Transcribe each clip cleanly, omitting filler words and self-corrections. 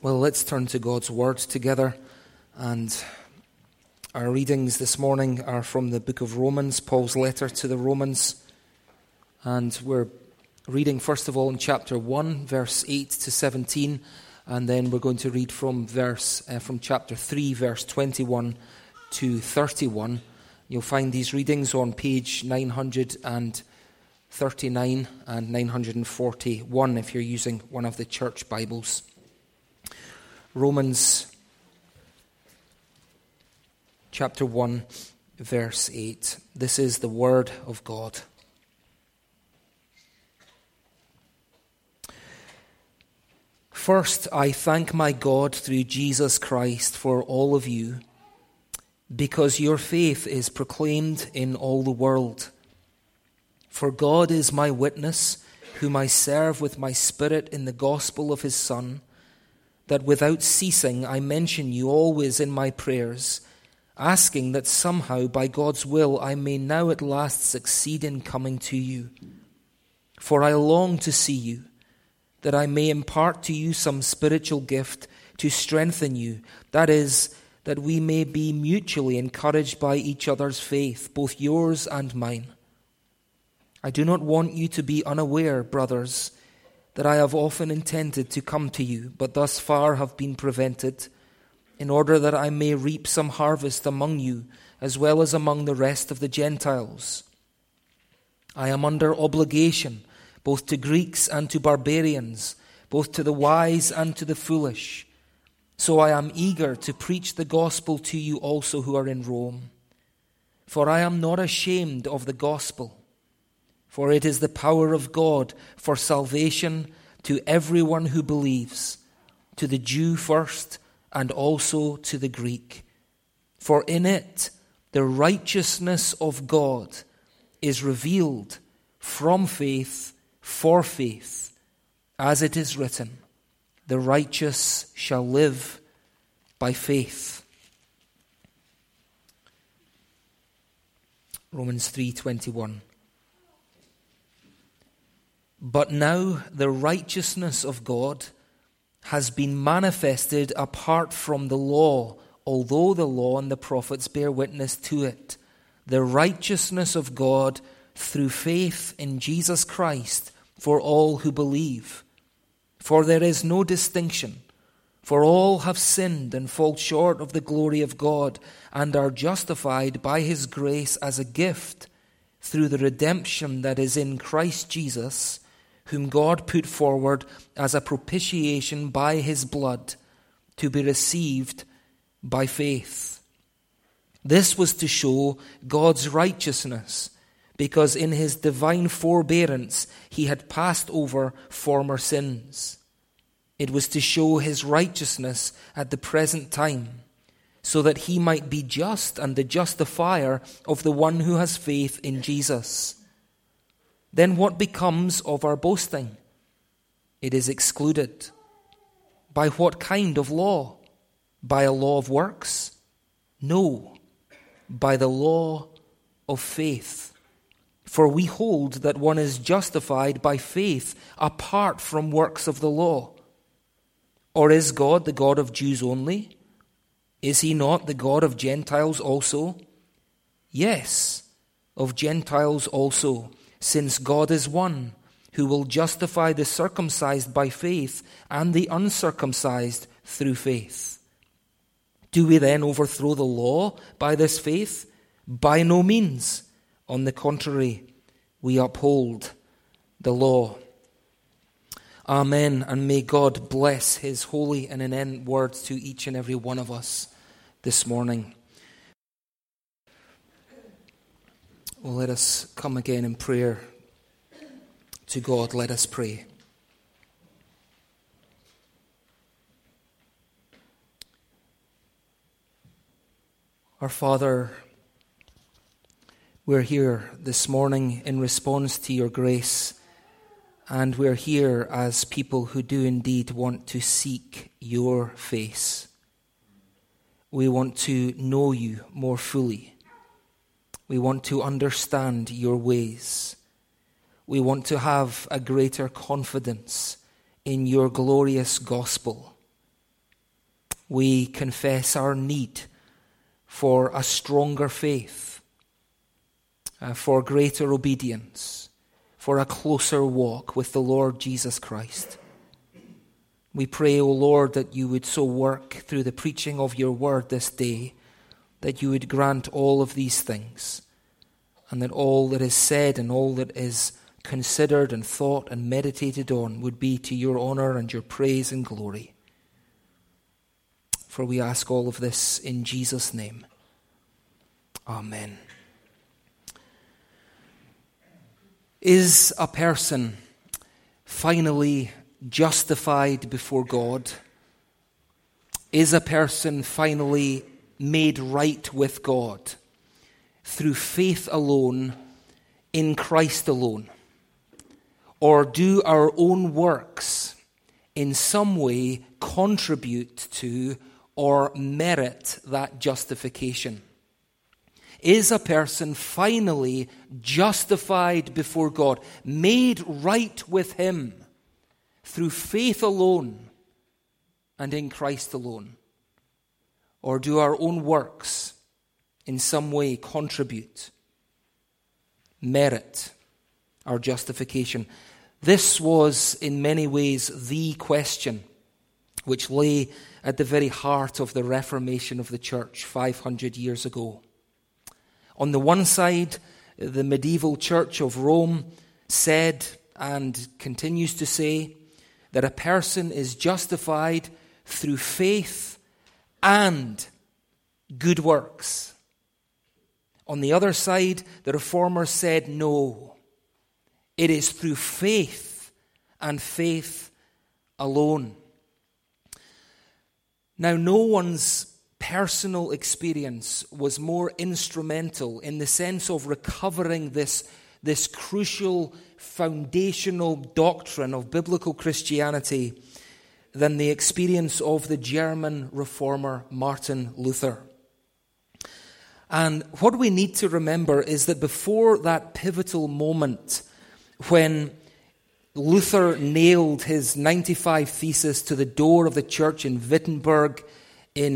Well, let's turn to God's Word together, and our readings this morning are from the book of Romans, Paul's letter to the Romans, and we're reading first of all in chapter 1, verse 8 to 17, and then we're going to read from chapter 3, verse 21 to 31. You'll find these readings on page 939 and 941 if you're using one of the church Bibles. Romans chapter 1, verse 8. This is the word of God. First, I thank my God through Jesus Christ for all of you, because your faith is proclaimed in all the world. For God is my witness, whom I serve with my spirit in the gospel of his Son, that without ceasing I mention you always in my prayers, asking that somehow by God's will I may now at last succeed in coming to you. For I long to see you, that I may impart to you some spiritual gift to strengthen you, that is, that we may be mutually encouraged by each other's faith, both yours and mine. I do not want you to be unaware, brothers, that I have often intended to come to you, but thus far have been prevented, in order that I may reap some harvest among you, as well as among the rest of the Gentiles. I am under obligation, both to Greeks and to barbarians, both to the wise and to the foolish. So I am eager to preach the gospel to you also who are in Rome. For I am not ashamed of the gospel, for it is the power of God for salvation to everyone who believes, to the Jew first and also to the Greek. For in it the righteousness of God is revealed from faith for faith, as it is written, the righteous shall live by faith. Romans 3:21. But now the righteousness of God has been manifested apart from the law, although the law and the prophets bear witness to it. The righteousness of God through faith in Jesus Christ for all who believe. For there is no distinction, for all have sinned and fall short of the glory of God, and are justified by his grace as a gift through the redemption that is in Christ Jesus, whom God put forward as a propitiation by his blood, to be received by faith. This was to show God's righteousness, because in his divine forbearance he had passed over former sins. It was to show his righteousness at the present time, so that he might be just and the justifier of the one who has faith in Jesus. Then what becomes of our boasting? It is excluded. By what kind of law? By a law of works? No, by the law of faith. For we hold that one is justified by faith apart from works of the law. Or is God the God of Jews only? Is he not the God of Gentiles also? Yes, of Gentiles also, since God is one, who will justify the circumcised by faith and the uncircumcised through faith. Do we then overthrow the law by this faith? By no means. On the contrary, we uphold the law. Amen, and may God bless his holy and inherent words to each and every one of us this morning. Well, let us come again in prayer to God. Let us pray. Our Father, we're here this morning in response to your grace, and we're here as people who do indeed want to seek your face. We want to know you more fully. We want to understand your ways. We want to have a greater confidence in your glorious gospel. We confess our need for a stronger faith, for greater obedience, for a closer walk with the Lord Jesus Christ. We pray, O Lord, that you would so work through the preaching of your word this day, that you would grant all of these things, and that all that is said and all that is considered and thought and meditated on would be to your honor and your praise and glory. For we ask all of this in Jesus' name. Amen. Is a person finally justified before God? Is a person finally made right with God through faith alone, in Christ alone? Or do our own works in some way contribute to or merit that justification? Is a person finally justified before God, made right with him through faith alone and in Christ alone? Or do our own works in some way contribute, merit our justification? This was in many ways the question which lay at the very heart of the Reformation of the Church 500 years ago. On the one side, the medieval Church of Rome said and continues to say that a person is justified through faith and good works. On the other side, the Reformers said no. It is through faith and faith alone. Now, no one's personal experience was more instrumental in the sense of recovering this crucial foundational doctrine of biblical Christianity than the experience of the German reformer Martin Luther. And what we need to remember is that before that pivotal moment when Luther nailed his 95 Theses to the door of the church in Wittenberg in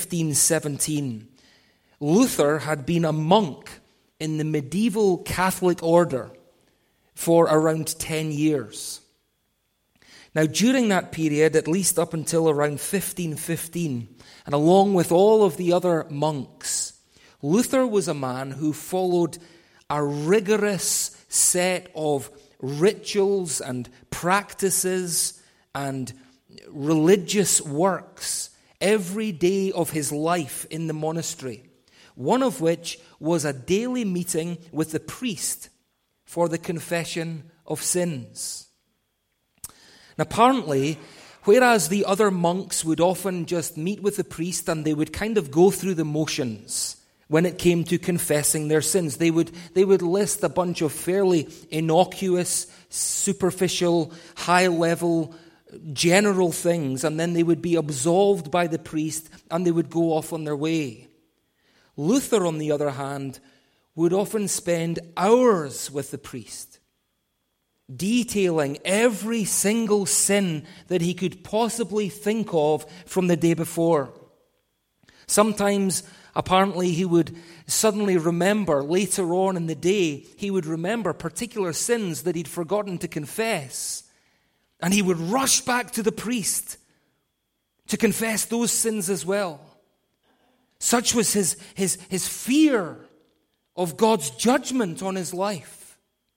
1517, Luther had been a monk in the medieval Catholic order for around 10 years. Now, during that period, at least up until around 1515, and along with all of the other monks, Luther was a man who followed a rigorous set of rituals and practices and religious works every day of his life in the monastery, one of which was a daily meeting with the priest for the confession of sins. Now, apparently, whereas the other monks would often just meet with the priest and they would kind of go through the motions when it came to confessing their sins, they would list a bunch of fairly innocuous, superficial, high-level, general things, and then they would be absolved by the priest and they would go off on their way. Luther, on the other hand, would often spend hours with the priest, detailing every single sin that he could possibly think of from the day before. Sometimes, apparently, he would suddenly remember later on in the day, he would remember particular sins that he'd forgotten to confess. And he would rush back to the priest to confess those sins as well. Such was his fear of God's judgment on his life.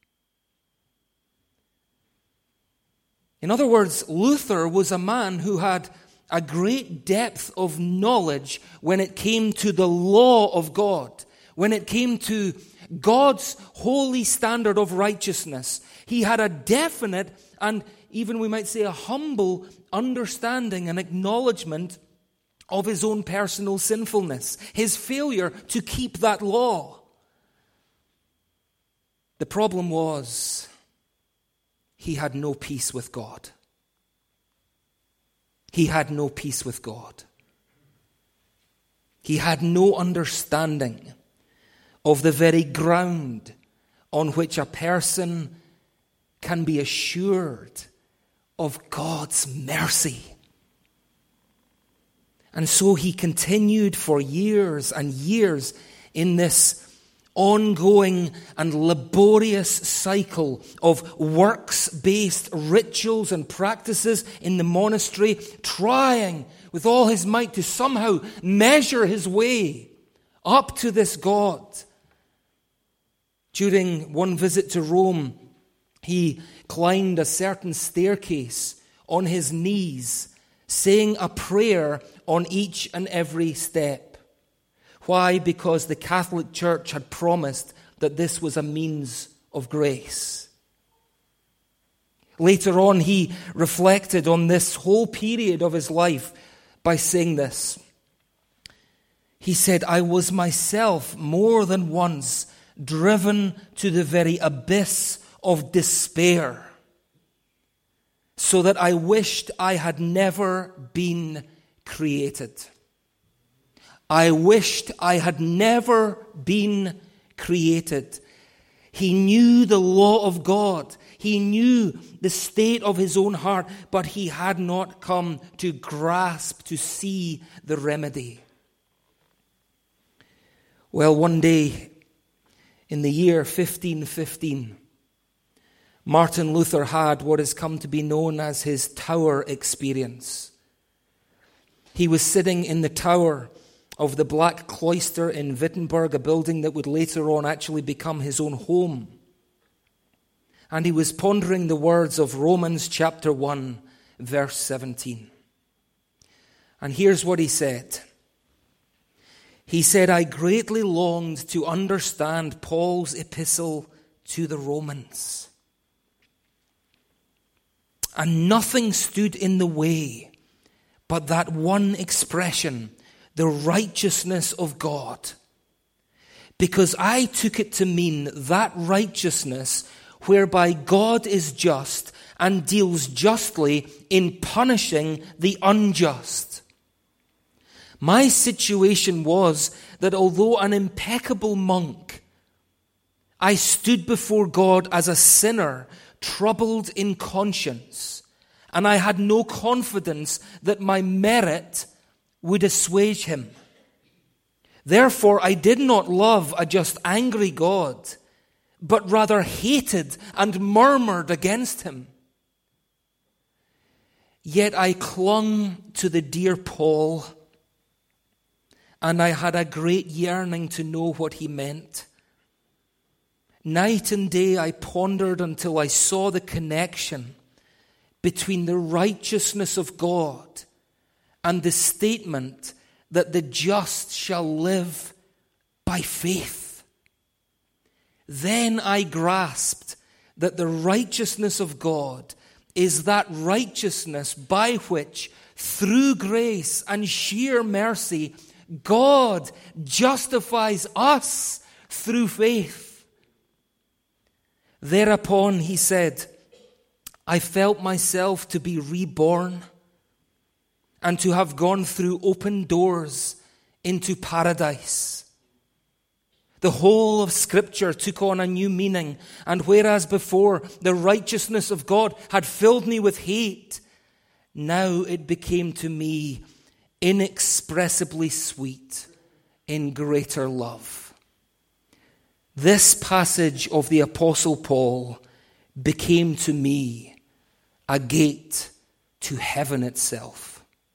In other words, Luther was a man who had a great depth of knowledge when it came to the law of God, when it came to God's holy standard of righteousness. He had a definite and even we might say a humble understanding and acknowledgement of his own personal sinfulness, his failure to keep that law. The problem was he had no peace with God. He had no peace with God. He had no understanding of the very ground on which a person can be assured of God's mercy And so he continued for years and years in this ongoing and laborious cycle of works-based rituals and practices in the monastery, trying with all his might to somehow measure his way up to this God. During one visit to Rome, he climbed a certain staircase on his knees, saying a prayer on each and every step. Why? Because the Catholic Church had promised that this was a means of grace. Later on, he reflected on this whole period of his life by saying this. He said, "I was myself more than once driven to the very abyss of despair, so that I wished I had never been created." I wished I had never been created. He knew the law of God. He knew the state of his own heart, but he had not come to grasp, to see the remedy. Well, one day in the year 1515, Martin Luther had what has come to be known as his tower experience. He was sitting in the tower of the Black Cloister in Wittenberg, a building that would later on actually become his own home. And he was pondering the words of Romans chapter 1, verse 17. And here's what he said. He said, "I greatly longed to understand Paul's epistle to the Romans. And nothing stood in the way but that one expression, the righteousness of God. Because I took it to mean that righteousness whereby God is just and deals justly in punishing the unjust. My situation was that although an impeccable monk, I stood before God as a sinner, troubled in conscience, and I had no confidence that my merit would assuage him. Therefore, I did not love a just angry God, but rather hated and murmured against him. Yet I clung to the dear Paul, and I had a great yearning to know what he meant. Night and day I pondered until I saw the connection between the righteousness of God and the statement that the just shall live by faith. Then I grasped that the righteousness of God is that righteousness by which, through grace and sheer mercy, God justifies us through faith. Thereupon, he said, I felt myself to be reborn and to have gone through open doors into paradise. The whole of Scripture took on a new meaning, and whereas before the righteousness of God had filled me with hate, now it became to me inexpressibly sweet in greater love. This passage of the Apostle Paul became to me a gate to heaven itself.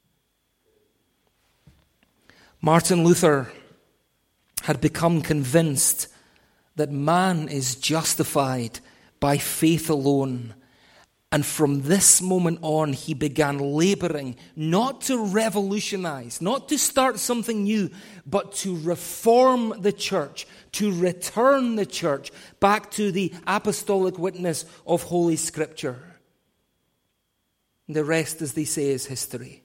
Martin Luther had become convinced that man is justified by faith alone. And from this moment on, he began laboring not to revolutionize, not to start something new, but to reform the church, to return the church back to the apostolic witness of Holy Scripture. The rest, as they say, is history.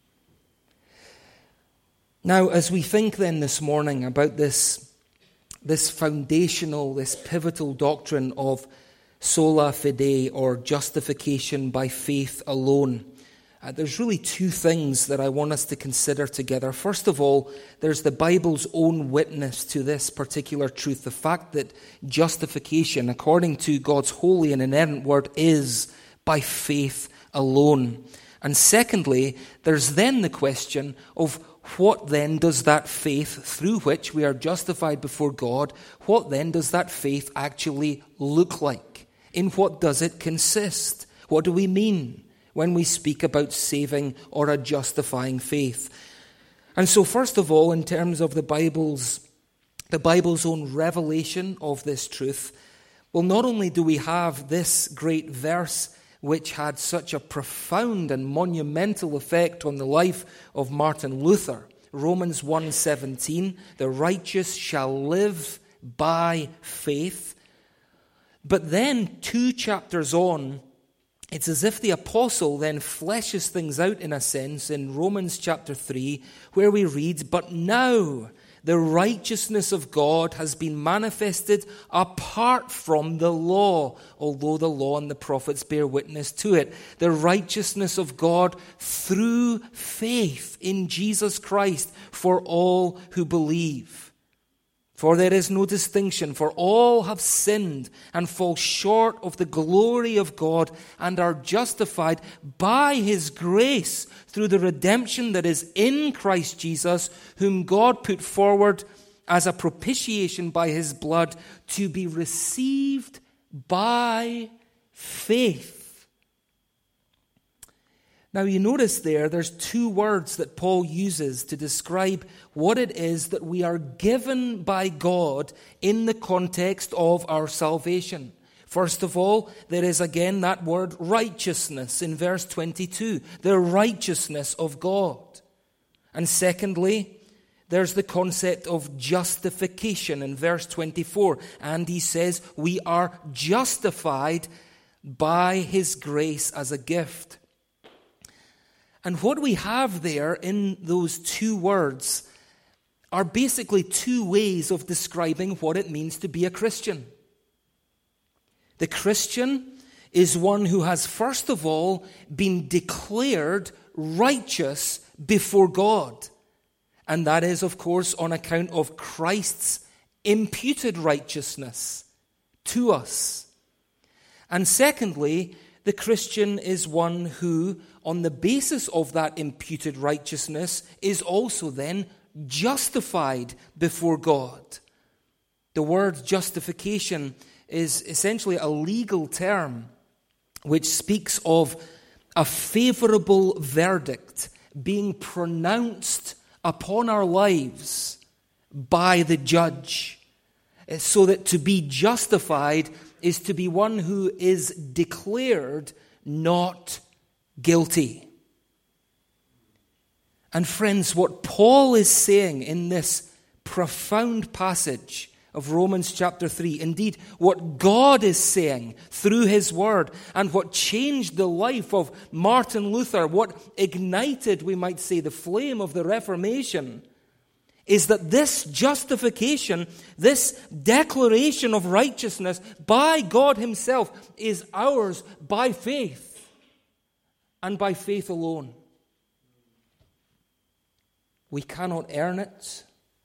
Now, as we think then this morning about this foundational, this pivotal doctrine of sola fide, or justification by faith alone, there's really two things that I want us to consider together. First of all, there's the Bible's own witness to this particular truth, the fact that justification, according to God's holy and inerrant word, is by faith alone. And secondly, there's then the question of what then does that faith through which we are justified before God, what then does that faith actually look like? In what does it consist? What do we mean when we speak about saving or a justifying faith? And so first of all, in terms of the Bible's own revelation of this truth, well, not only do we have this great verse which had such a profound and monumental effect on the life of Martin Luther, Romans 1:17, the righteous shall live by faith. But then 2 chapters on, it's as if the apostle then fleshes things out in a sense in Romans chapter 3, where we read, but now the righteousness of God has been manifested apart from the law, although the law and the prophets bear witness to it. The righteousness of God through faith in Jesus Christ for all who believe. For there is no distinction, for all have sinned and fall short of the glory of God and are justified by His grace through the redemption that is in Christ Jesus, whom God put forward as a propitiation by His blood to be received by faith. Now you notice there's 2 words that Paul uses to describe what it is that we are given by God in the context of our salvation. First of all, there is again that word righteousness in verse 22, the righteousness of God. And secondly, there's the concept of justification in verse 24. And he says, we are justified by His grace as a gift. And what we have there in those 2 words are basically 2 ways of describing what it means to be a Christian. The Christian is one who has, first of all, been declared righteous before God. And that is, of course, on account of Christ's imputed righteousness to us. And secondly, the Christian is one who, on the basis of that imputed righteousness, is also then justified before God. The word justification is essentially a legal term which speaks of a favorable verdict being pronounced upon our lives by the judge. So that to be justified is to be one who is declared not guilty. And friends, what Paul is saying in this profound passage of Romans chapter 3, indeed what God is saying through His Word, and what changed the life of Martin Luther, what ignited, we might say, the flame of the Reformation, is that this justification, this declaration of righteousness by God Himself is ours by faith, and by faith alone. We cannot earn it.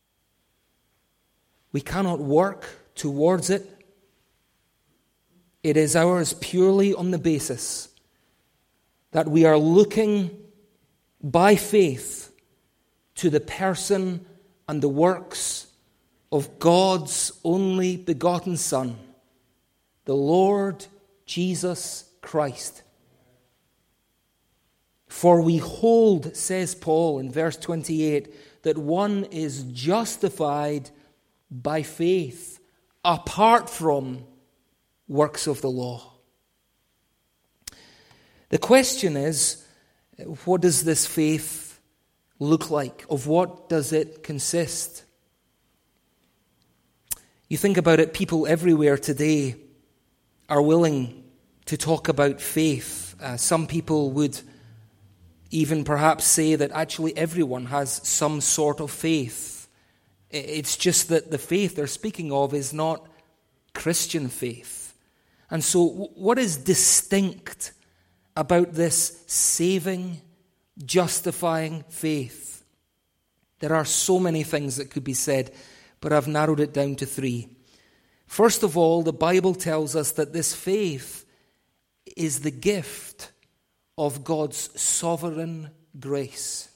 We cannot work towards it. It is ours purely on the basis that we are looking by faith to the person and the works of God's only begotten Son, the Lord Jesus Christ. For we hold, says Paul in verse 28, that one is justified by faith apart from works of the law. The question is, what does this faith look like? Of what does it consist? You think about it, people everywhere today are willing to talk about faith. Some people would even perhaps say that actually everyone has some sort of faith. It's just that the faith they're speaking of is not Christian faith. And so what is distinct about this saving, justifying faith? There are so many things that could be said, but I've narrowed it down to 3. First of all, the Bible tells us that this faith is the gift of God's sovereign grace.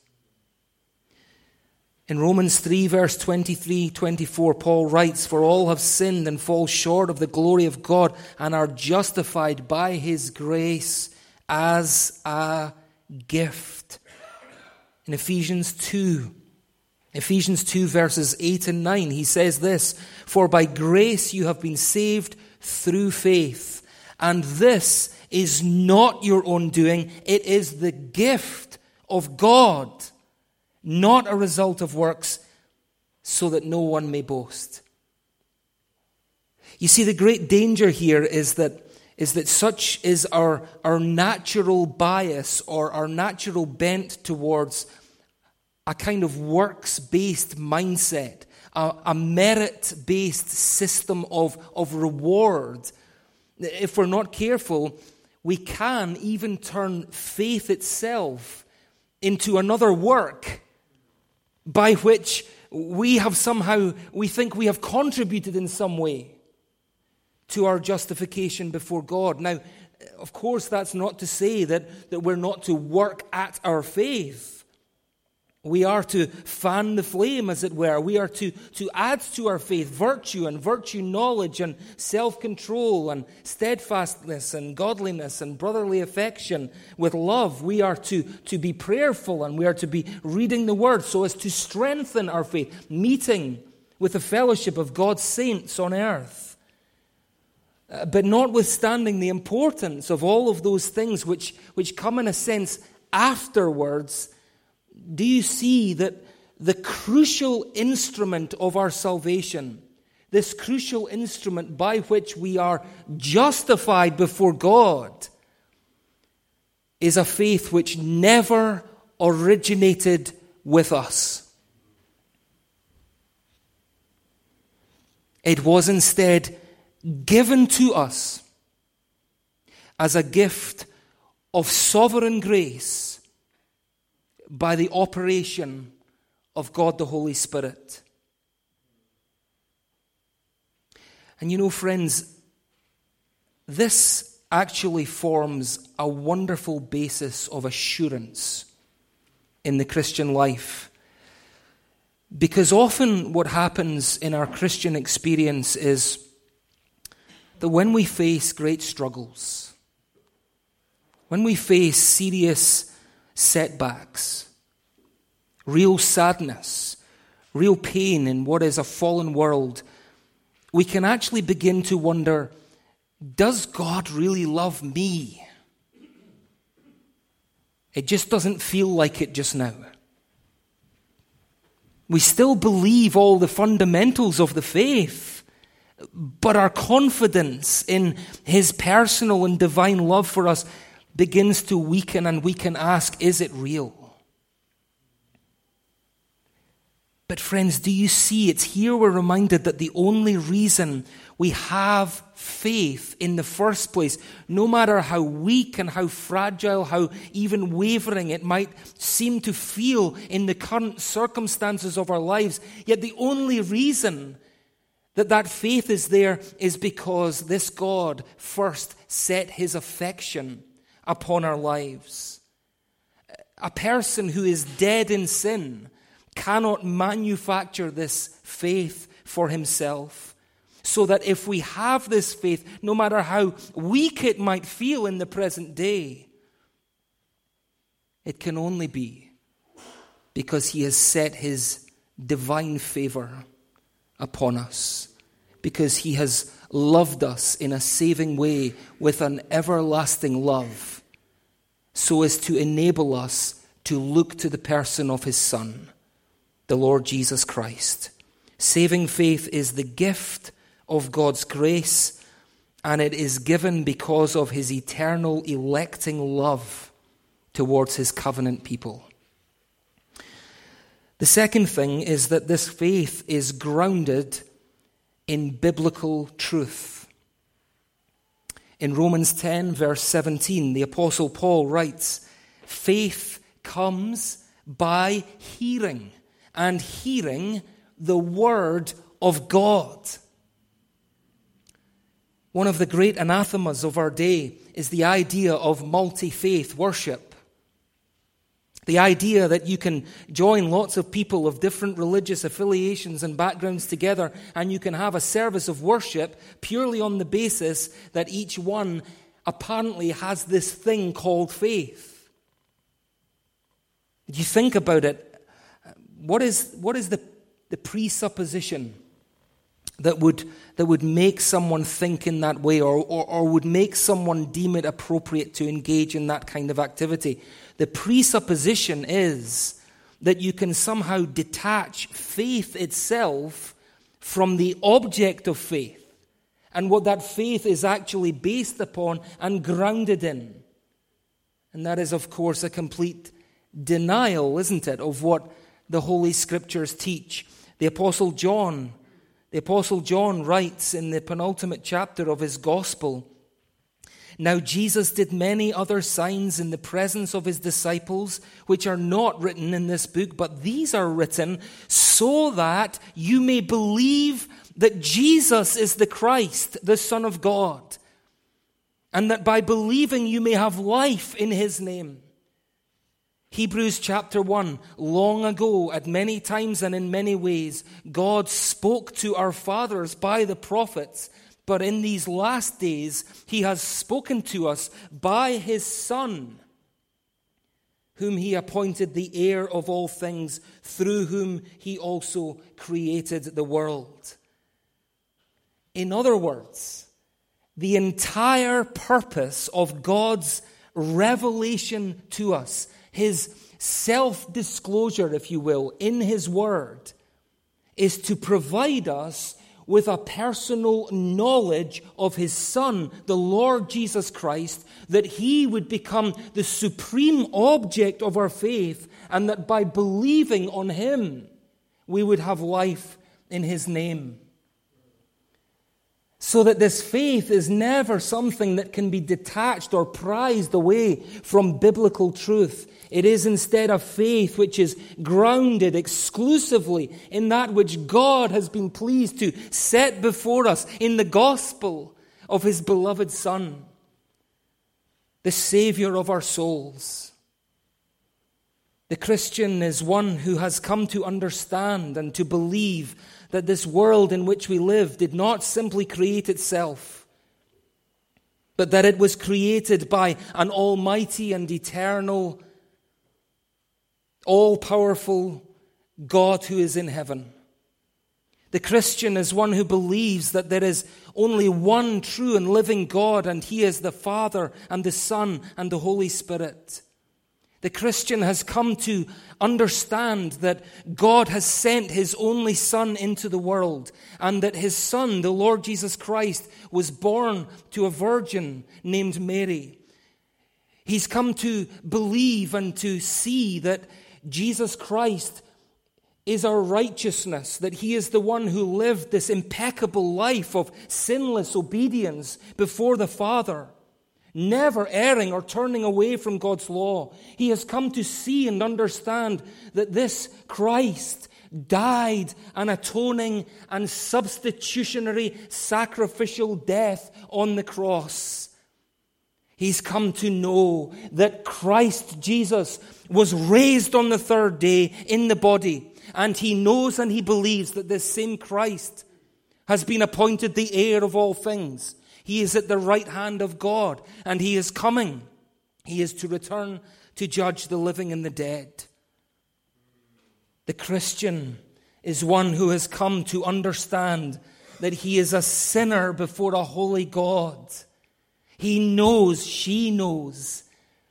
In Romans 3, verse 23-24, Paul writes, "For all have sinned and fall short of the glory of God and are justified by his grace as a gift." In Ephesians 2, verses 8 and 9, he says this, "For by grace you have been saved through faith, and this is not your own doing, it is the gift of God, not a result of works, so that no one may boast." You see, the great danger here is that such is our natural bias or our natural bent towards a kind of works-based mindset, a merit-based system of reward. If we're not careful, we can even turn faith itself into another work by which we think we have contributed in some way to our justification before God. Now, of course, that's not to say that we're not to work at our faith. We are to fan the flame, as it were. We are to add to our faith virtue and virtue knowledge and self-control and steadfastness and godliness and brotherly affection with love. We are to be prayerful, and we are to be reading the Word so as to strengthen our faith, meeting with the fellowship of God's saints on earth. But notwithstanding the importance of all of those things which come in a sense afterwards, do you see that the crucial instrument of our salvation, this crucial instrument by which we are justified before God, is a faith which never originated with us? It was instead given to us as a gift of sovereign grace by the operation of God the Holy Spirit. And you know, friends, this actually forms a wonderful basis of assurance in the Christian life. Because often what happens in our Christian experience is that when we face great struggles, when we face serious setbacks, real sadness, real pain in what is a fallen world, we can actually begin to wonder, does God really love me? It just doesn't feel like it just now. We still believe all the fundamentals of the faith, but our confidence in His personal and divine love for us begins to weaken, and we can ask, is it real? But friends, do you see, it's here we're reminded that the only reason we have faith in the first place, no matter how weak and how fragile, how even wavering it might seem to feel in the current circumstances of our lives, yet the only reason that faith is there is because this God first set His affection upon our lives. A person who is dead in sin cannot manufacture this faith for himself. So that if we have this faith, no matter how weak it might feel in the present day, it can only be because He has set His divine favor upon us. Because He has loved us in a saving way with an everlasting love, so as to enable us to look to the person of His Son, the Lord Jesus Christ. Saving faith is the gift of God's grace, and it is given because of His eternal electing love towards His covenant people. The second thing is that this faith is grounded in biblical truth. In Romans 10, verse 17, the Apostle Paul writes, "Faith comes by hearing, and hearing the word of God." One of the great anathemas of our day is the idea of multi-faith worship. The idea that you can join lots of people of different religious affiliations and backgrounds together, and you can have a service of worship purely on the basis that each one apparently has this thing called faith. If you think about it, what is the presupposition that would make someone think in that way, or would make someone deem it appropriate to engage in that kind of activity? The presupposition is that you can somehow detach faith itself from the object of faith and what that faith is actually based upon and grounded in. And that is, of course, a complete denial, isn't it, of what the Holy Scriptures teach. The Apostle John writes in the penultimate chapter of his Gospel, "Now Jesus did many other signs in the presence of his disciples, which are not written in this book, but these are written so that you may believe that Jesus is the Christ, the Son of God, and that by believing you may have life in his name." Hebrews chapter 1, long ago, at many times and in many ways, God spoke to our fathers by the prophets, but in these last days, he has spoken to us by his Son, whom he appointed the heir of all things, through whom he also created the world. In other words, the entire purpose of God's revelation to us, his self-disclosure, if you will, in his word, is to provide us with a personal knowledge of his Son, the Lord Jesus Christ, that he would become the supreme object of our faith, and that by believing on him, we would have life in his name. So that this faith is never something that can be detached or prized away from biblical truth. It is instead a faith which is grounded exclusively in that which God has been pleased to set before us in the gospel of his beloved Son, the Savior of our souls. The Christian is one who has come to understand and to believe that this world in which we live did not simply create itself, but that it was created by an almighty and eternal, all-powerful God who is in heaven. The Christian is one who believes that there is only one true and living God, and he is the Father and the Son and the Holy Spirit. The Christian has come to understand that God has sent his only Son into the world, and that his Son, the Lord Jesus Christ, was born to a virgin named Mary. He's come to believe and to see that Jesus Christ is our righteousness, that he is the one who lived this impeccable life of sinless obedience before the Father, never erring or turning away from God's law. He has come to see and understand that this Christ died an atoning and substitutionary sacrificial death on the cross. He's come to know that Christ Jesus was raised on the third day in the body, and he knows and he believes that this same Christ has been appointed the heir of all things. He is at the right hand of God, and he is coming. He is to return to judge the living and the dead. The Christian is one who has come to understand that he is a sinner before a holy God. He knows, she knows,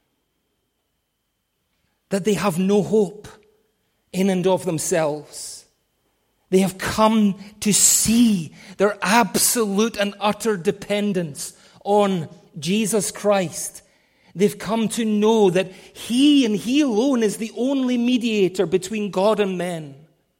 that they have no hope in and of themselves. They have come to see their absolute and utter dependence on Jesus Christ. They've come to know that he and he alone is the only mediator between God and men.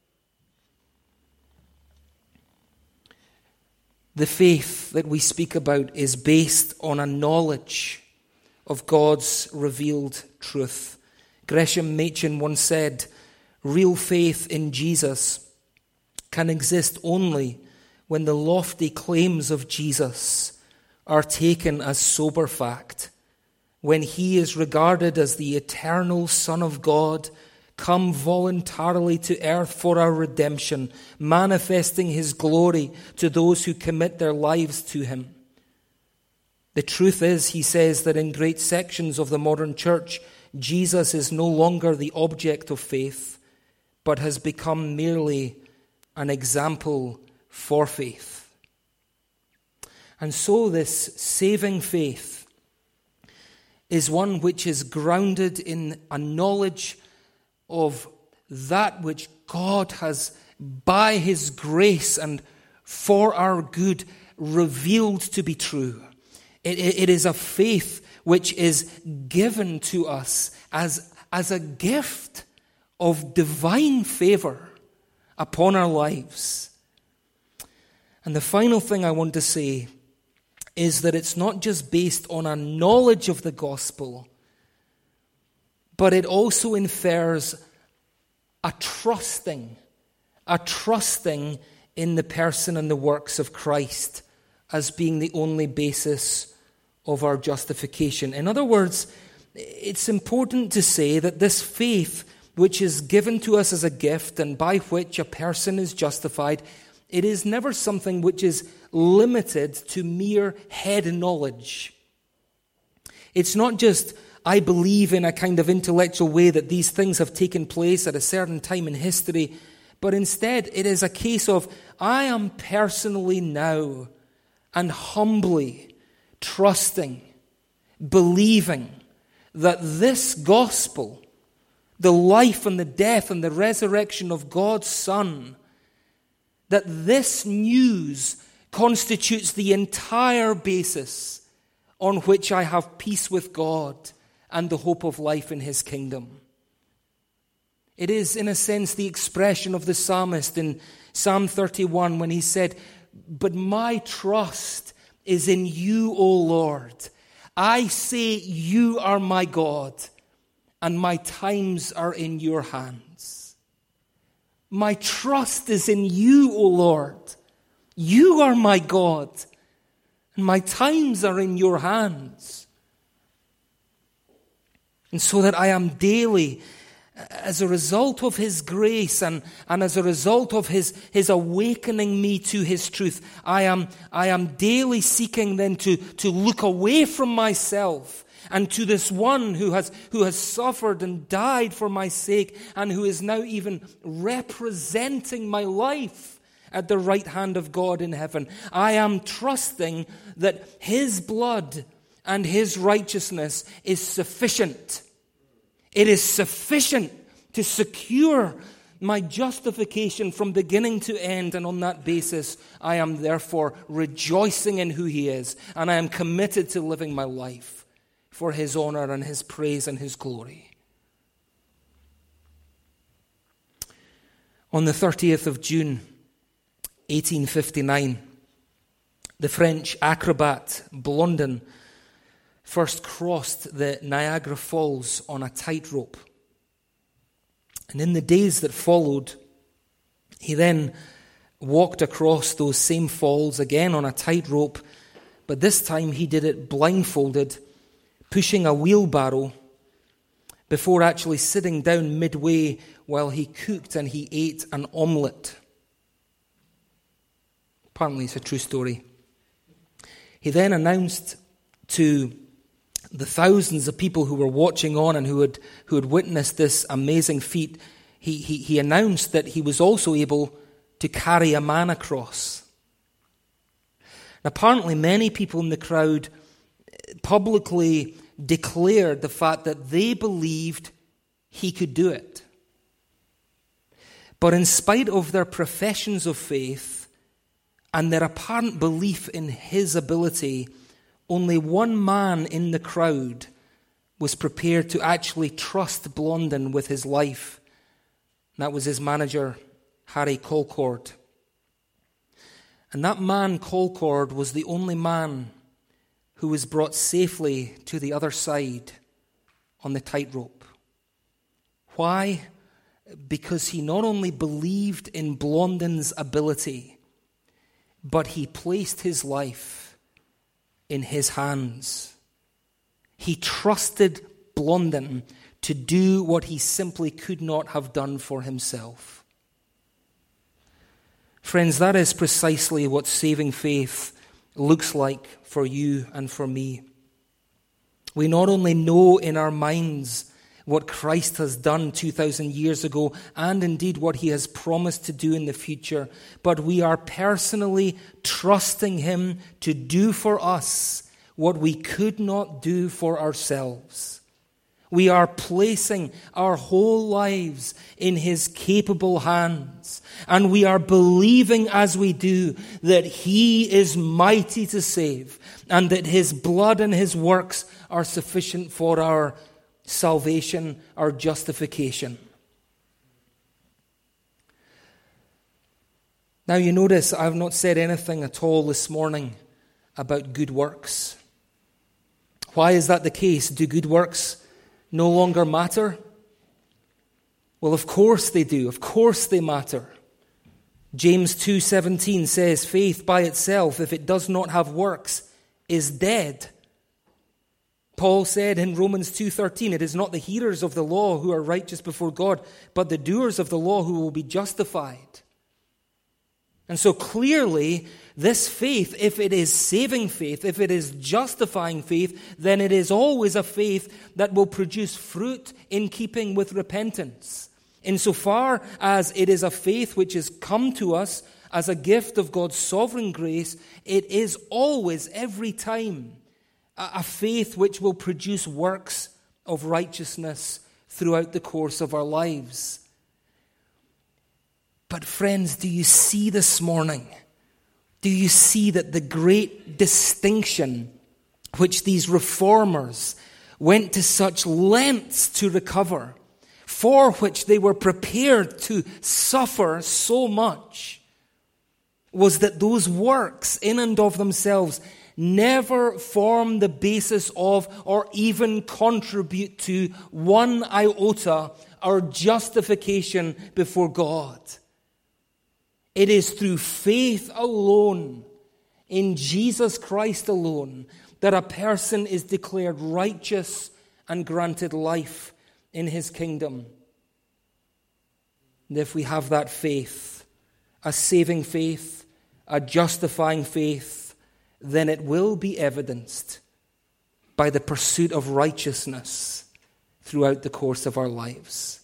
The faith that we speak about is based on a knowledge of God's revealed truth. Gresham Machen once said, "Real faith in Jesus can exist only when the lofty claims of Jesus are taken as sober fact when he is regarded as the eternal Son of God, come voluntarily to earth for our redemption, manifesting his glory to those who commit their lives to him. The truth is, he says, that in great sections of the modern church, Jesus is no longer the object of faith, but has become merely an example for faith. And so this saving faith is one which is grounded in a knowledge of that which God has, by his grace and for our good, revealed to be true. It is a faith which is given to us as a gift of divine favor upon our lives. And the final thing I want to say is that it's not just based on a knowledge of the gospel, but it also infers a trusting in the person and the works of Christ as being the only basis of our justification. In other words, it's important to say that this faith, which is given to us as a gift and by which a person is justified, it is never something which is limited to mere head knowledge. It's not just, I believe in a kind of intellectual way that these things have taken place at a certain time in history, but instead it is a case of, I am personally now and humbly trusting, believing that this gospel, the life and the death and the resurrection of God's Son, that this news constitutes the entire basis on which I have peace with God and the hope of life in his kingdom. It is, in a sense, the expression of the psalmist in Psalm 31 when he said, "But my trust is in you, O Lord. I say you are my God, and my times are in your hands." My trust is in you, O Lord. You are my God, and my times are in your hands. And so that I am daily, as a result of his grace and as a result of his awakening me to his truth, I am daily seeking then to look away from myself and to this one who has suffered and died for my sake and who is now even representing my life at the right hand of God in heaven. I am trusting that his blood and his righteousness is sufficient. It is sufficient to secure my justification from beginning to end, and on that basis, I am therefore rejoicing in who he is, and I am committed to living my life for his honor and his praise and his glory. On the 30th of June, 1859, the French acrobat Blondin first crossed the Niagara Falls on a tightrope. And in the days that followed, he then walked across those same falls again on a tightrope, but this time he did it blindfolded, pushing a wheelbarrow before actually sitting down midway while he cooked and he ate an omelette. Apparently it's a true story. He then announced to the thousands of people who were watching on and who had witnessed this amazing feat, he announced that he was also able to carry a man across. And apparently many people in the crowd publicly declared the fact that they believed he could do it. But in spite of their professions of faith and their apparent belief in his ability, only one man in the crowd was prepared to actually trust Blondin with his life. And that was his manager, Harry Colcord. And that man, Colcord, was the only man who was brought safely to the other side on the tightrope. Why? Because he not only believed in Blondin's ability, but he placed his life in his hands. He trusted Blondin to do what he simply could not have done for himself. Friends, that is precisely what saving faith looks like for you and for me. We not only know in our minds what Christ has done 2,000 years ago, and indeed what he has promised to do in the future, but we are personally trusting him to do for us what we could not do for ourselves. We are placing our whole lives in his capable hands, and we are believing as we do that he is mighty to save, and that his blood and his works are sufficient for our salvation, our justification. Now you notice I have not said anything at all this morning about good works. Why is that the case? Do good works no longer matter? Well, of course they do. Of course they matter. James 2:17 says, faith by itself, if it does not have works, is dead. Paul said in Romans 2:13, it is not the hearers of the law who are righteous before God, but the doers of the law who will be justified. And so clearly, this faith, if it is saving faith, if it is justifying faith, then it is always a faith that will produce fruit in keeping with repentance. Insofar as it is a faith which has come to us as a gift of God's sovereign grace, it is always, every time, a faith which will produce works of righteousness throughout the course of our lives. But friends, do you see this morning? Do you see that the great distinction which these reformers went to such lengths to recover, for which they were prepared to suffer so much, was that those works in and of themselves never form the basis of or even contribute to one iota our justification before God. It is through faith alone, in Jesus Christ alone, that a person is declared righteous and granted life in his kingdom. And if we have that faith, a saving faith, a justifying faith, then it will be evidenced by the pursuit of righteousness throughout the course of our lives.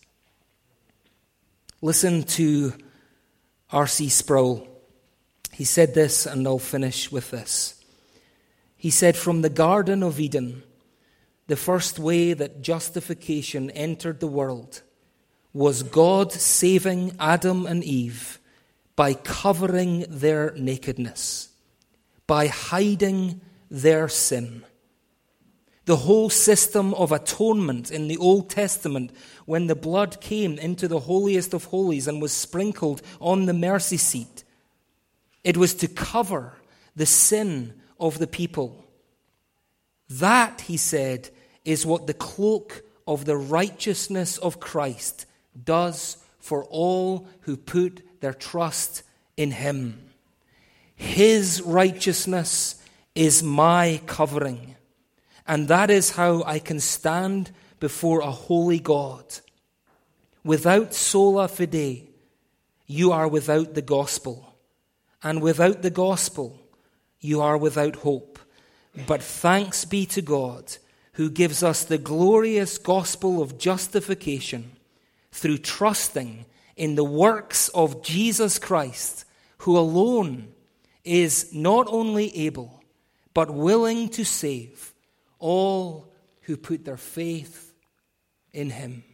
Listen to R.C. Sproul. He said this, and I'll finish with this. He said, from the Garden of Eden, the first way that justification entered the world was God saving Adam and Eve by covering their nakedness, by hiding their sin. The whole system of atonement in the Old Testament, when the blood came into the holiest of holies and was sprinkled on the mercy seat, it was to cover the sin of the people. That, he said, is what the cloak of the righteousness of Christ does for all who put their trust in him. His righteousness is my covering. And that is how I can stand before a holy God. Without sola fide, you are without the gospel. And without the gospel, you are without hope. But thanks be to God, who gives us the glorious gospel of justification through trusting in the works of Jesus Christ, who alone is not only able, but willing to save all who put their faith in him.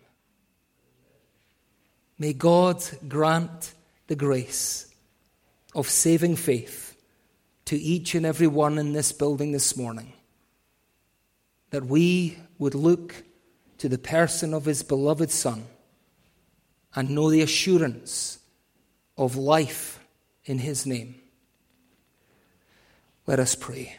May God grant the grace of saving faith to each and every one in this building this morning, that we would look to the person of his beloved Son and know the assurance of life in his name. Let us pray.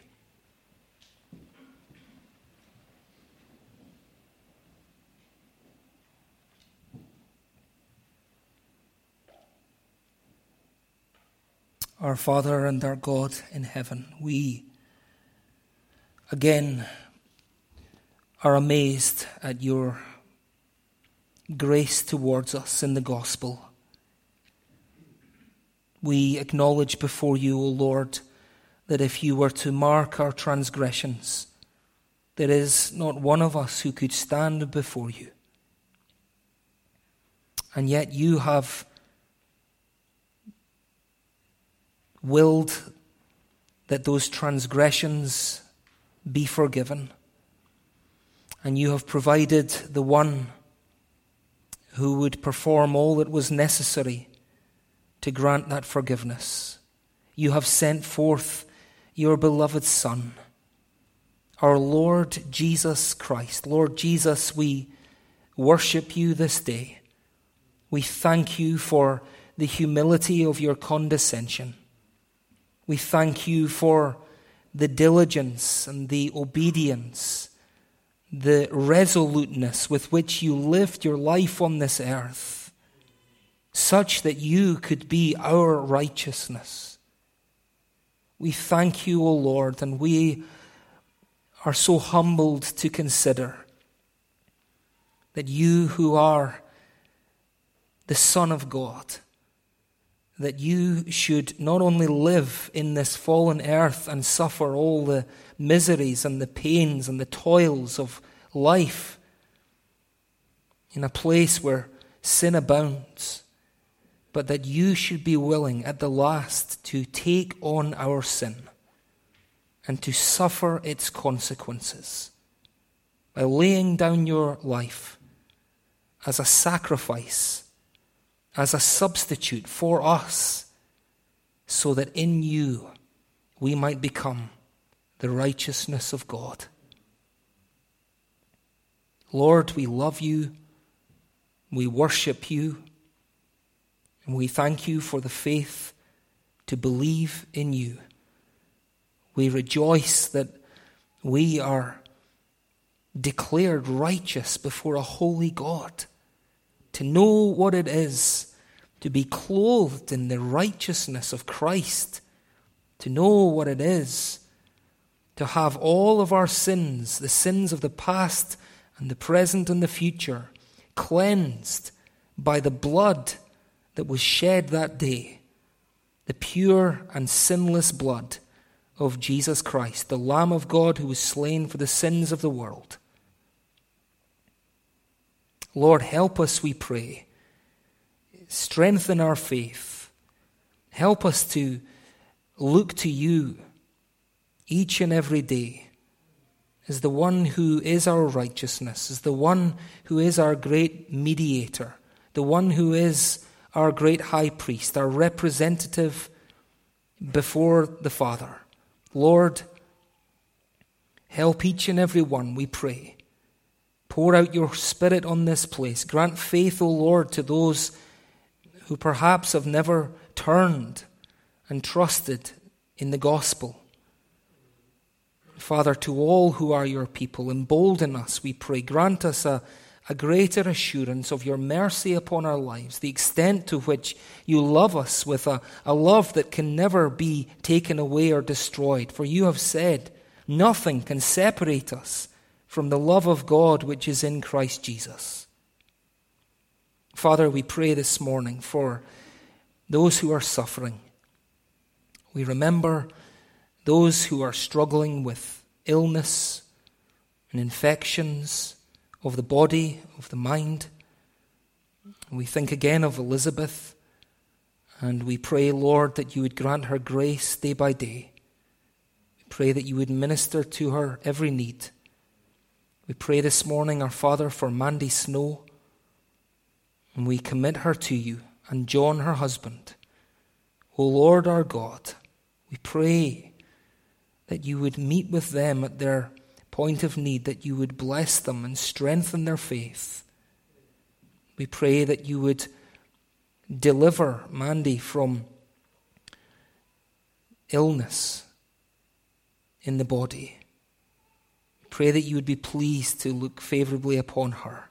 Our Father and our God in heaven, we again are amazed at your grace towards us in the gospel. We acknowledge before you, O Lord, that if you were to mark our transgressions, there is not one of us who could stand before you. And yet you have willed that those transgressions be forgiven. And you have provided the one who would perform all that was necessary to grant that forgiveness. You have sent forth your beloved Son, our Lord Jesus Christ. Lord Jesus, we worship you this day. We thank you for the humility of your condescension. We thank you for the diligence and the obedience, the resoluteness with which you lived your life on this earth, such that you could be our righteousness. We thank you, O Lord, and we are so humbled to consider that you who are the Son of God, that you should not only live in this fallen earth and suffer all the miseries and the pains and the toils of life in a place where sin abounds, but that you should be willing at the last to take on our sin and to suffer its consequences by laying down your life as a sacrifice, as a substitute for us, so that in you we might become the righteousness of God. Lord, we love you, we worship you, and we thank you for the faith to believe in you. We rejoice that we are declared righteous before a holy God. To know what it is to be clothed in the righteousness of Christ. To know what it is to have all of our sins, the sins of the past and the present and the future, cleansed by the blood that was shed that day, the pure and sinless blood of Jesus Christ, the Lamb of God who was slain for the sins of the world. Lord, help us, we pray. Strengthen our faith. Help us to look to you each and every day as the one who is our righteousness, as the one who is our great mediator, the one who is our great high priest, our representative before the Father. Lord, help each and every one, we pray. Pour out your Spirit on this place. Grant faith, O Lord, to those who perhaps have never turned and trusted in the gospel. Father, to all who are your people, embolden us, we pray. Grant us a greater assurance of your mercy upon our lives, the extent to which you love us with a love that can never be taken away or destroyed. For you have said, nothing can separate us from the love of God which is in Christ Jesus. Father, we pray this morning for those who are suffering. We remember those who are struggling with illness and infections of the body, of the mind. We think again of Elizabeth, and we pray, Lord, that you would grant her grace day by day. We pray that you would minister to her every need. We pray this morning, our Father, for Mandy Snow, and we commit her to you and John, her husband. O Lord our God, we pray that you would meet with them at their point of need, that you would bless them and strengthen their faith. We pray that you would deliver Mandy from illness in the body. Pray that you would be pleased to look favorably upon her.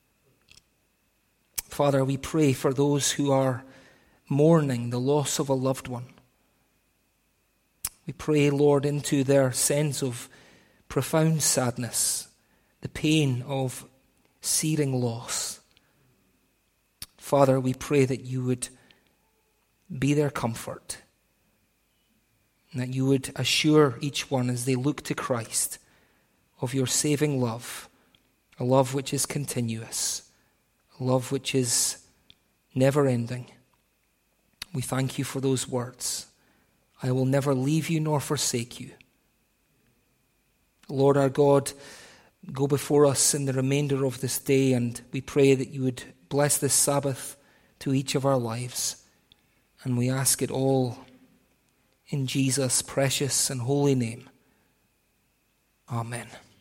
Father, we pray for those who are mourning the loss of a loved one. We pray, Lord, into their sense of profound sadness, the pain of searing loss. Father, we pray that you would be their comfort, and that you would assure each one as they look to Christ of your saving love, a love which is continuous, a love which is never ending. We thank you for those words. I will never leave you nor forsake you. Lord our God, go before us in the remainder of this day, and we pray that you would bless this Sabbath to each of our lives. And we ask it all in Jesus' precious and holy name. Amen.